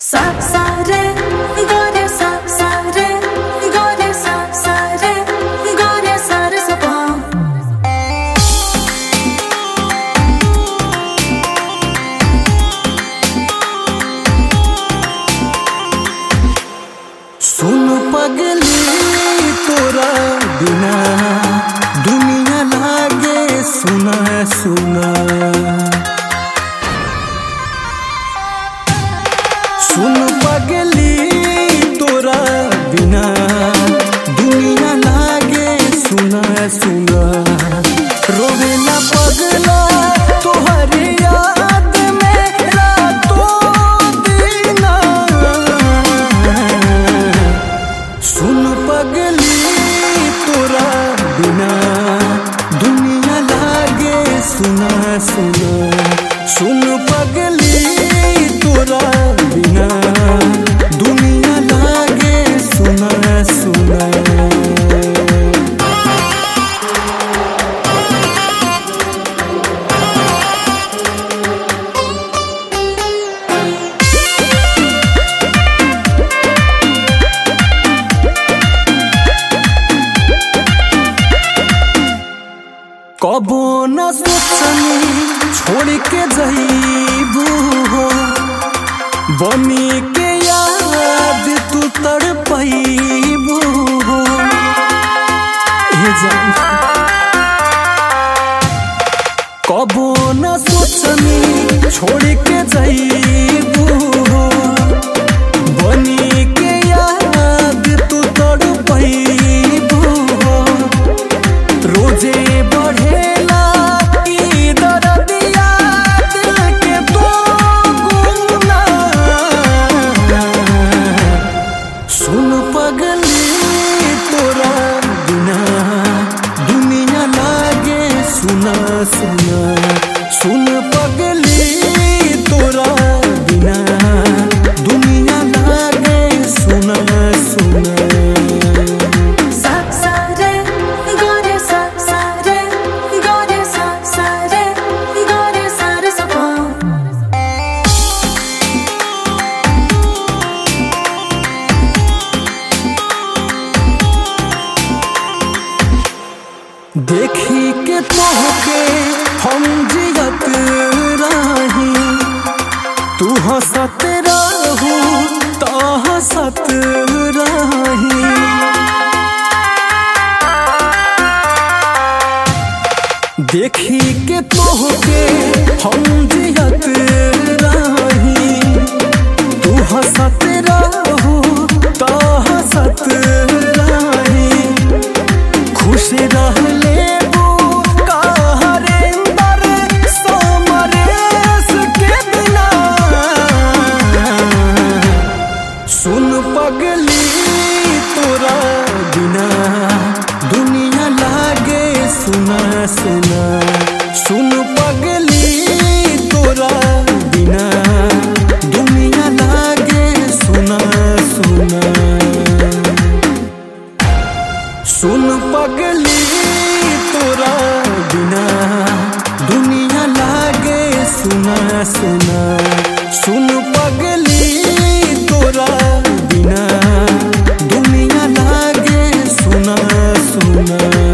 सा सा रे गा रे सा सा रे गा रे सा सा रे गा रे सा रे सा पा। सुन पगली तोरा बिना दुनिया लागे सुना सुना। सुन पगली तोरा बिना दुनिया लागे सुना सुना। रोवेला पगला तोहरे याद में रातों दिना। सुन पगली तोरा बिना दुनिया लागे सुना सुना। सुन पगली तोरा बिना दुनिया लागे सुना सुना। कबो न सोचनी छोड़ के जईबू हो, बनी के याद तू तड़पईबू हो। हे जान कबो न सोचनी छोड़ के जईबू हो, बनी के याद तू तड़पईबू हो। रोजे बढ़ेला ई दर्दिया दिल के तो गुना। सुन पगली तोरा बिना दुनिया लागे सुना सुना। सुन पगली तोरा बिना दुनिया लागे सुना सुना। देखी के तोहके हम जियत रही, तू हंसत रहू तो हंसत रही। देखी के तोहके हम जियत रही, तू हंसत रहू तो हंसत रही। खुश रहले सुन पगली तोरा बिना दुनिया लागे सुना सुना। सुन पगली तोरा बिना दुनिया लागे सुना सुना। सुन पगली तोरा बिना दुनिया लागे सुना सुना। सुन पगली तोरा बिना दुनिया लागे सुना सुना।